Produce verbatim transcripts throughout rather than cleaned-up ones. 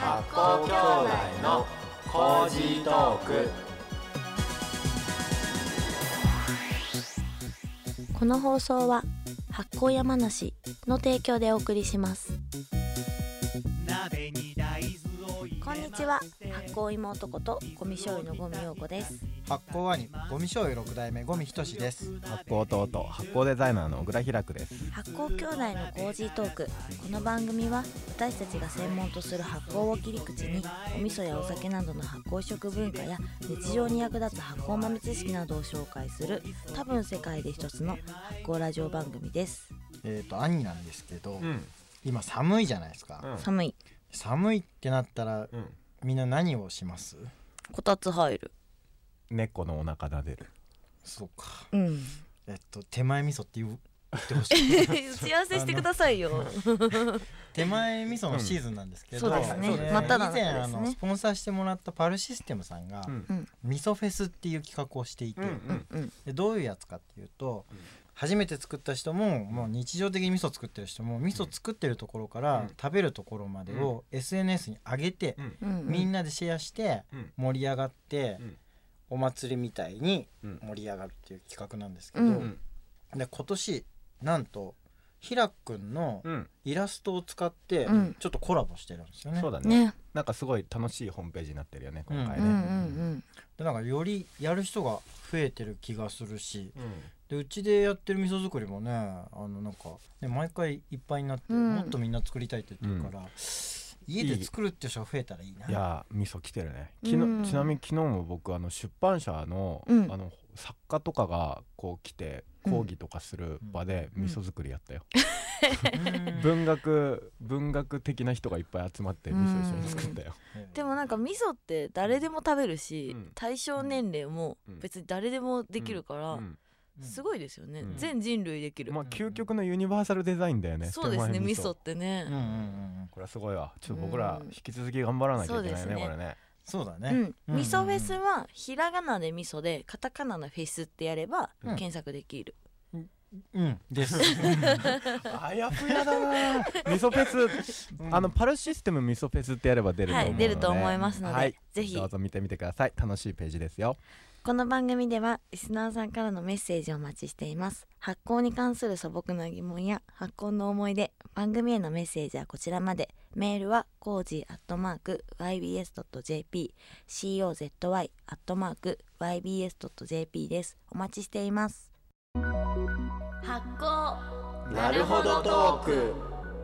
発酵兄弟のコージートーク。 この放送は発酵山梨の提供でお送りします。こんにちは、発酵妹ことゴミ醤油のゴミ陽子です。 発酵兄ゴミ醤油六代目ゴミひとしです。 発酵弟発酵デザイナーの小倉ひらくです。 発酵兄弟のコージートーク。この番組は私たちが専門とする発酵を切り口にお味噌やお酒などの発酵食文化や日常に役立つ発酵豆知識などを紹介する多分世界で一つの発酵ラジオ番組です。 えーと兄なんですけど、 うん、 今寒いじゃないですか、 うん、 寒い寒いってなったら、 うん、 みんな何をします？ こたつ入る。 猫のお腹撫でる。 そうか、 うん、 えっと手前味噌って言ってほしい打ち合わせしてくださいよ手前味噌のシーズンなんですけど、 うん、そうですね、 えー、 真っ只中ですね。 以前あのスポンサーしてもらったパルシステムさんが、 うん、 味噌フェスっていう企画をしていて、 うんうん、 でどういうやつかっていうと、うん、初めて作った人も、もう日常的に味噌作ってる人も、味噌作ってるところから食べるところまでを エスエヌエス に上げて、 うん、 みんなでシェアして盛り上がって、うん、お祭りみたいに盛り上がるっていう企画なんですけど、うん、で今年なんとひらくんのイラストを使ってちょっとコラボしてるんですよね、 うん、そうだね、ね、なんかすごい楽しいホームページになってるよね今回ね、うんうんうん、 でなんかよりやる人が増えてる気がするし、うん、でうちでやってる味噌作りもね、あのなんか、ね、毎回いっぱいになって、うん、もっとみんな作りたいって言ってるから、うん、家で作るって人が増えたらいいな。 いや味噌来てるね。昨日、うん、ちなみに昨日も僕あの出版社の、うん、あの作家とかがこう来て講義とかする場で味噌作りやったよ、うん、文学文学的な人がいっぱい集まって味噌一緒に作ったよ。 でもなんか味噌って誰でも食べるし、うん、対象年齢も別に誰でもできるから、うんうんすごいですよね、うん、全人類できる、 まあ、究極のユニバーサルデザインだよね。 そうですね、味噌ってね、 うんうんうん、 これはすごいわ。ちょっと僕ら引き続き頑張らなきゃいけないね、うん、これね。 そうだね、 うん、味噌フェスはひらがなで味噌でカタカナのフェスってやれば検索できる、 うんうんですあやふやだな味噌フェス、うん、あのパルシステム味噌フェスってやれば出ると思うので、 はい、出ると思いますので、はい、ぜひどうぞ見てみてください。楽しいページですよ。 この番組ではリスナーさんからのメッセージをお待ちしています。発酵に関する素朴な疑問や発酵の思い出、番組へのメッセージはこちらまで。メールは コージーアットマークワイビーエスドットジェーピー コーズイ アットマークワイビーエスドットジェーピー です。お待ちしています。発酵なるほどトーク。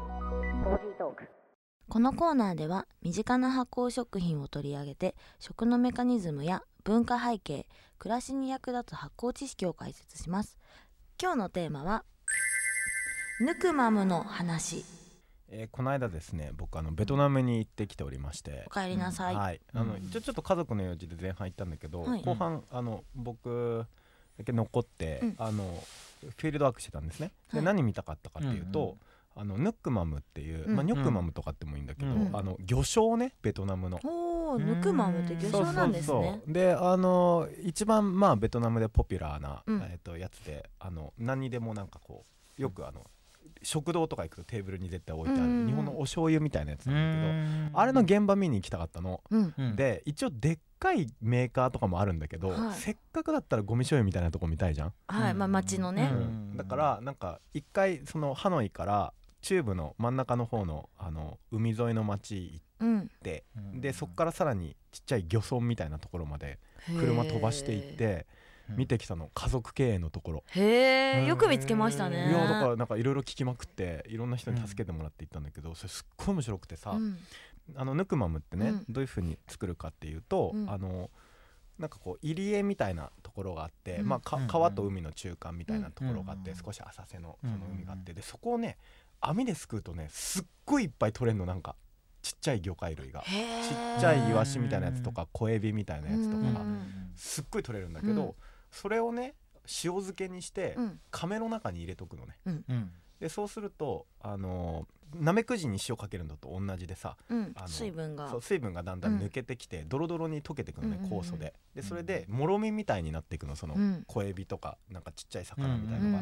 このコーナーでは身近な発酵食品を取り上げて、食のメカニズムや文化背景、暮らしに役立つ発酵知識を解説します。今日のテーマはヌクマムの話。 えー、この間ですね、僕あのベトナムに行ってきておりまして、 お帰りなさい、 うん、はい、あの、うん、ちょ、ちょっと家族の用事で前半行ったんだけど、はい、後半あの僕だけ残って、うん、あのフィールドワークしてたんですね。で、はい、何見たかったかっていうと、うんうん、あのヌックマムっていう、まあ、ニョクマムとかってもいいんだけど、うん、あの魚醤ね、ベトナムの。 おヌクマムって魚醤なんですね。そうそうそう。で、あの一番まあベトナムでポピュラーな、うん、えー、とやつで、あの何にでもなんかこうよくあの食堂とか行くとテーブルに絶対置いてある、うん、日本のお醤油みたいなやつなんだけど、あれの現場見に行きたかったの、うん、で一応でっかいメーカーとかもあるんだけど、はい、せっかくだったらゴミ醤油みたいなとこ見たいじゃん。 はい、まあ町のね、 うん、だからなんか一回そのハノイから中部の真ん中の方のあの海沿いの町行って、うん、でそこからさらにちっちゃい漁村みたいなところまで車飛ばしていって見てきたの。家族経営のところ。 へえ、よく見つけましたね。 いやだからなんかいろいろ聞きまくっていろんな人に助けてもらって行ったんだけど、それすっごい面白くてさ、うん、あのヌクマムってね、うん、どういう風に作るかっていうと、うん、あのなんかこう入り江みたいなところがあって、うん、まあ、か川と海の中間みたいなところがあって、うん、少し浅瀬のその海があって、でそこをね網ですくうとねすっごいいっぱい取れるの。なんかちっちゃい魚介類がちっちゃいイワシみたいなやつとか小エビみたいなやつとかすっごい取れるんだけど、うん、それをね塩漬けにして甕の中に入れとくのね、うん、でそうするとあのなめくじに塩かけるのと同じでさ、うん、あの水分がそう水分がだんだん抜けてきて、うん、ドロドロに溶けていくのね、酵素で。でそれでもろみみたいになっていくの、その小エビとかなんかちっちゃい魚みたいのが、うん、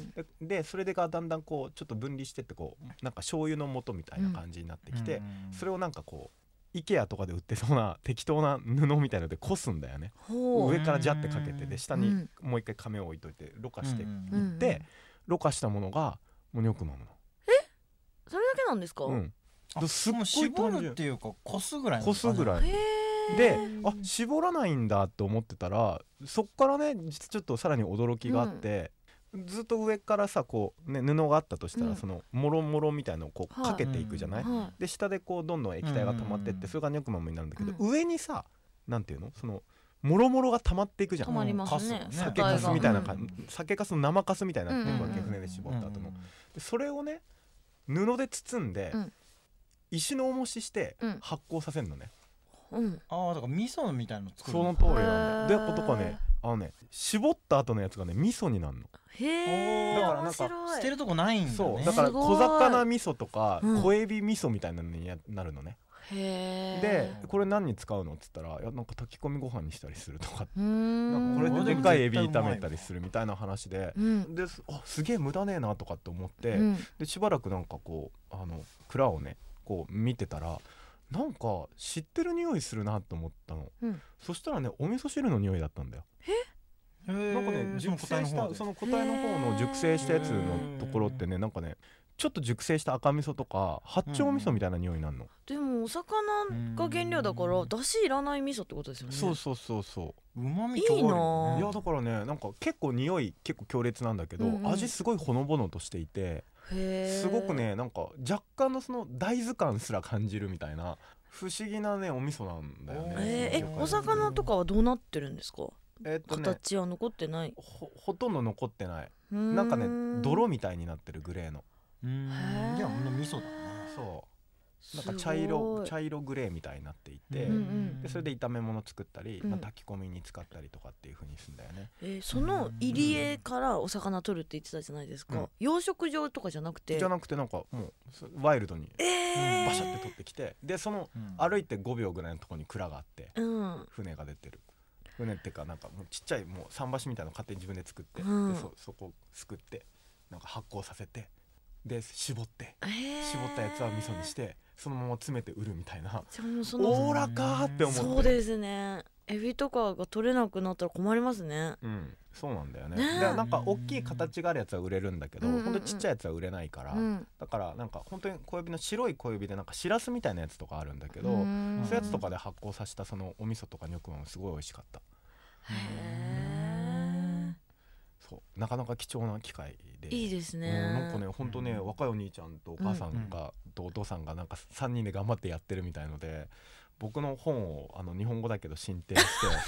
で, でそれでがだんだんこうちょっと分離してってこうなんか醤油の素みたいな感じになってきて、うん、それをなんかこう IKEA とかで売ってそうな適当な布みたいのでこすんだよね。上からジャってかけて、で下にもう一回亀を置いといてろ過していって、ろ過したものがもうニョクマムの。 え、それだけなんですか？ うん、 すっごい絞るっていうかこすぐらいのこすぐらいで、あ、絞らないんだと思ってたら、そっからね実ちょっとさらに驚きがあって、うん、ずっと上からさこう、ね、布があったとしたら、うん、そのもろもろみたいのをこうかけていくじゃない、はい、で下でこうどんどん液体が溜まってって、それがニョクマムになるんだけど、うん、上にさなんていうの、そのもろもろが溜まっていくじゃん。 溜まりますね。 酒かすみたいな感じ、うん、酒かすの生かすみたいになってるわけ、船で絞った後の、でそれをね布で包んで、うん、石の重しして発酵させるのね、 うん、ああだから味噌みたいなの作るの。その通りなんだよ。でことかね、あのね絞った後のやつがね味噌になるの。 へえ。 だからなんか捨てるとこないんだね。 そうだから小魚味噌とか小エビ味噌みたいなのになるのね。 へでこれ何に使うのっつったら、いやなんか炊き込みご飯にしたりするとか、なんかこれででかいエビ炒めたりするみたいな話で、うん、であすげえ無駄ねえなとかって思って、うん、でしばらくなんかこうあの蔵をねこう見てたら、なんか知ってる匂いするなと思ったの、うん、そしたらねお味噌汁の匂いだったんだよ。 えなんかね熟成したその個体の方の熟成したやつのところってね、なんかねちょっと熟成した赤味噌とか八丁味噌みたいな匂いになるの、うん、 でもお魚が原料だからだしいらない味噌ってことですよね。 そうそうそうそう、 うまみいいな。 いやだからねなんか結構匂い結構強烈なんだけど、うんうん、味すごいほのぼのとしていて、すごくねなんか若干のその大豆感すら感じるみたいな不思議なねお味噌なんだよね。 えー、えお魚とかはどうなってるんですか？ えーっとね、 形は残ってない。 ほ, ほとんど残ってない。なんかね泥みたいになってるグレーの。 うーん、いやもう味噌だね。 そうなんか茶色茶色グレーみたいになっていて、うんうん、でそれで炒め物作ったり、うんまあ、炊き込みに使ったりとかっていう風にするんだよね。 えー、その入り江からお魚取るって言ってたじゃないですか、うん、養殖場とかじゃなくてじゃなくてなんかもうワイルドにバシャって取ってきて、でその歩いてごびょうぐらいのところに蔵があって、うん、船が出てる。船ってかなんかもうちっちゃいもう桟橋みたいなの勝手に自分で作って、うん、で そ, そこすくってなんか発酵させてで絞って、えー、絞ったやつは味噌にしてそのまま詰めて売るみたいな。おおらかって思って。 そうですね。エビとかが取れなくなったら困りますね。 うん、そうなんだよね。ねでなんか大きい形があるやつは売れるんだけど、うんうんうん、ほんとちっちゃいやつは売れないから、うん、だからなんか本当に小指の白い小指でなんかしらすみたいなやつとかあるんだけど、そういうやつとかで発酵させたそのお味噌とかニョクマムすごい美味しかった。 へー、 そうなかなか貴重な機会でいいですね、 うん、なんかね本当ね、うん、若いお兄ちゃんとお母さんが、うん、とお父さんがなんかさんにんで頑張ってやってるみたいので、僕の本をあの日本語だけど進呈して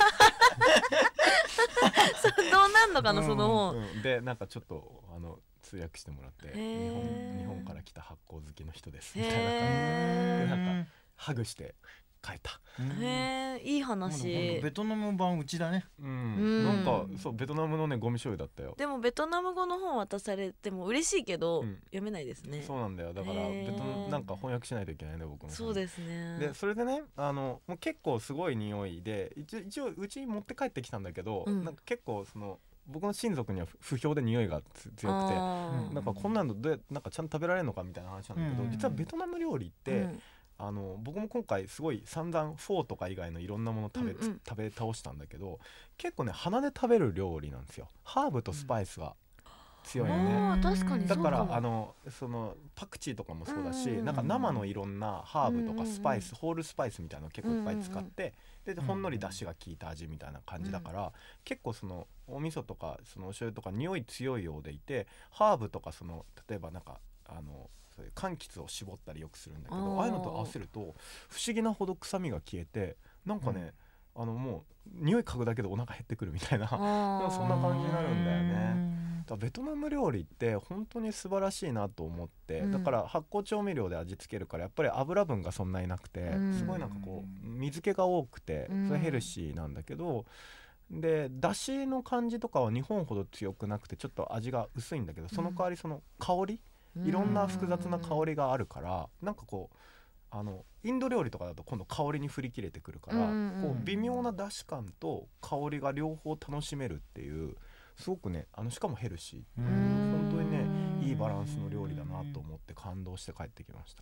そうどうなんのかな、うん、その本、 うん、でなんかちょっとあの通訳してもらって日本、日本から来た発酵好きの人ですみたいな感じでなんかハグして帰った。 へえ、いい話。 ベトナム版うちだね。 うん、なんかそうベトナムのねゴミ醤油だったよ。 でもベトナム語の本渡されても嬉しいけど、うん、読めないですね。 そうなんだよ。だからベトナムなんか翻訳しないといけないね僕も。 そうですね。 でそれでねあのもう結構すごい匂いで一応一応うちに持って帰ってきたんだけど、うん、なんか結構その僕の親族には不評で匂いが強くて、なんかこんなのどうやなんかちゃんと食べられるのかみたいな話なんだけど、うん、実はベトナム料理って、うんあの僕も今回すごい散々フォーとか以外のいろんなもの食べ、うんうん、食べ倒したんだけど、結構ね鼻で食べる料理なんですよ。ハーブとスパイスが強いよね、 うん、確かにだからあのそのパクチーとかもそうだし、うんうん、なんか生のいろんなハーブとかスパイス、うんうん、ホールスパイスみたいなのを結構いっぱい使って、うんうん、でほんのり出汁が効いた味みたいな感じだから、うん、結構そのお味噌とかそのお醤油とか匂い強いようでいて、ハーブとかその例えばなんかあのそういう柑橘を絞ったりよくするんだけど、ああいうのと合わせると不思議なほど臭みが消えてなんかね、うん、あのもう匂い嗅ぐだけでお腹減ってくるみたいなそんな感じになるんだよね。だベトナム料理って本当に素晴らしいなと思って、うん、だから発酵調味料で味付けるからやっぱり油分がそんなになくて、うん、すごいなんかこう水気が多くてそれヘルシーなんだけど、でだしの感じとかは日本ほど強くなくてちょっと味が薄いんだけど、その代わりその香り、いろんな複雑な香りがあるから、なんかこうあのインド料理とかだと今度香りに振り切れてくるから、こう微妙なだし感と香りが両方楽しめるっていう、すごくねあのしかもヘルシー、本当にねいいバランスの料理だなと思って感動して帰ってきました。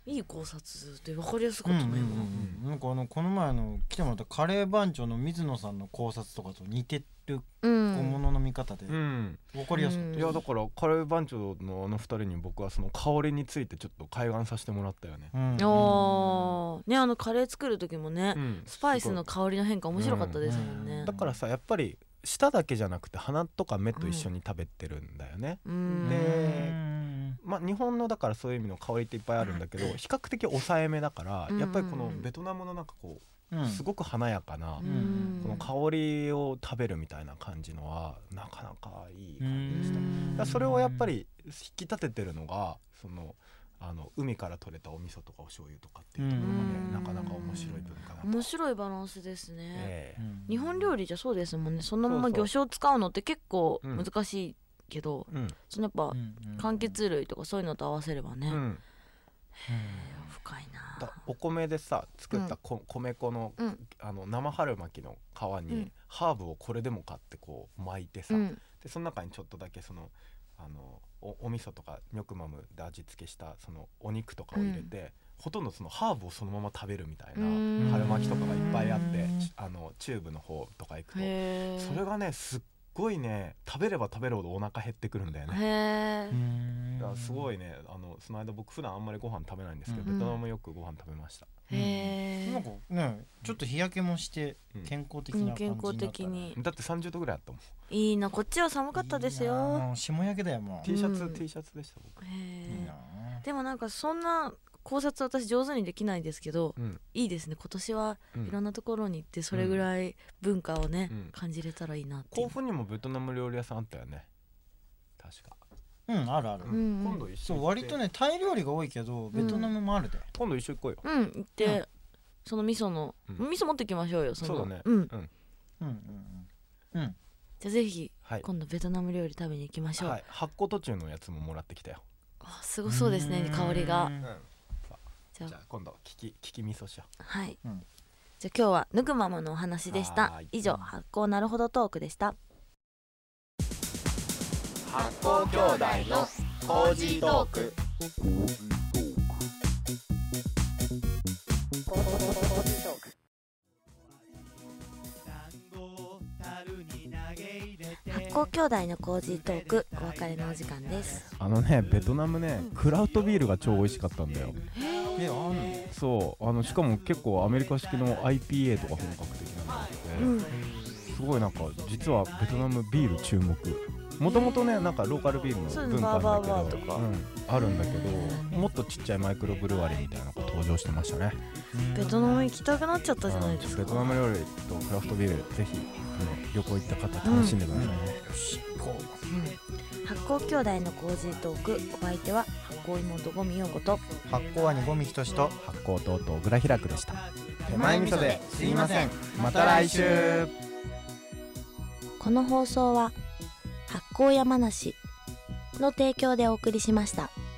いい考察で分かりやすかったね、うんうんうん、なんかあのこの前の来てもらったカレー番長の水野さんの考察とかと似てるものの見方で分かりやすかった、うん、 いやだからカレー番長のあのふたりに僕はその香りについてちょっと開眼させてもらったよね、 うん、あねあのカレー作る時もね、うん、スパイスの香りの変化面白かったですもんね、うんうん、 だからさやっぱり舌だけじゃなくて鼻とか目と一緒に食べてるんだよね、うん、でまあ、日本のだからそういう意味の香りっていっぱいあるんだけど比較的抑えめだから、うん、やっぱりこのベトナムのなんかこう、うん、すごく華やかな、うん、この香りを食べるみたいな感じのはなかなかいい感じでした。だからそれをやっぱり引き立ててるのがそのあの海から取れたお味噌とかお醤油とかっていうところがねなかなか面白い文化な面白いバランスですね、えー、日本料理じゃそうですもんね。そのまま魚醤使うのって結構難しいけど、うん、そのやっぱ、うんうん、柑橘類とかそういうのと合わせればね、うん、深いな。 だお米でさ作ったこ、うん、米粉の、うん、あの生春巻きの皮に、うん、ハーブをこれでもかってこう巻いてさ、うん、でその中にちょっとだけそのあの お, お味噌とかニョクマムで味付けしたそのお肉とかを入れて、うん、ほとんどそのハーブをそのまま食べるみたいな春巻きとかがいっぱいあってあのチューブの方とか行くとそれがねすっごいね食べれば食べるほどお腹減ってくるんだよね。へーだからすごいねあのその間僕普段あんまりご飯食べないんですけど、うん、ベトナムよくご飯食べました。 へーなんかねちょっと日焼けもして健康的な感じになった、うん、健康的にだってさんじゅうどぐらいあったもん。 いいなこっちは寒かったですよ。 いいもう霜焼けだよもう T シャツ、うん、T シャツでした僕。へーいいなでもなんかそんな考察私上手にできないですけど、うん、いいですね。今年はいろんなところに行ってそれぐらい文化をね、うん、感じれたらいいなって。 甲府にもベトナム料理屋さんあったよね確か。 うんあるある、うん、今度一緒にそう割とねタイ料理が多いけどベトナムもあるで、うん、 今度一緒に行こうよ。 うん行って、うん、その味噌の、うん、味噌持ってきましょうよ。そのそうだねうんうんうんうんうんじゃあぜひ、はい、今度ベトナム料理食べに行きましょう、はい、 発酵途中のやつももらってきたよ。 あすごそうですね香りが。うんじゃあ今度キキキキ味噌しよう。 はい、うん、じゃあ今日はぬくままのお話でした。以上発酵なるほどトークでした。 発酵兄弟のコージートーク。 発酵兄弟のコージートークお別れのお時間です。 あのねベトナムね、うん、クラウトビールが超美味しかったんだよ。 えあんのそうあのしかも結構アメリカ式の アイピーエー とか本格的なのがあって、うん、すごいなんか実はベトナムビール注目。もともとねなんかローカルビールの文化なんだけど、うん、あるんだけどもっとちっちゃいマイクロブルワリーみたいなのが登場してましたね。 ベトナム行きたくなっちゃったじゃないですか。 ベトナム料理とクラフトビールぜひ、ね、旅行行った方楽しんでくださいね、 うん、よし行こう、 うん、発酵兄弟のコージートークお相手は発酵妹ゴミヨゴと発酵兄ゴミひとしと発酵弟小倉ひらくでした。 手前味噌ですいませんまた来週。 この放送は発酵山梨の提供でお送りしました。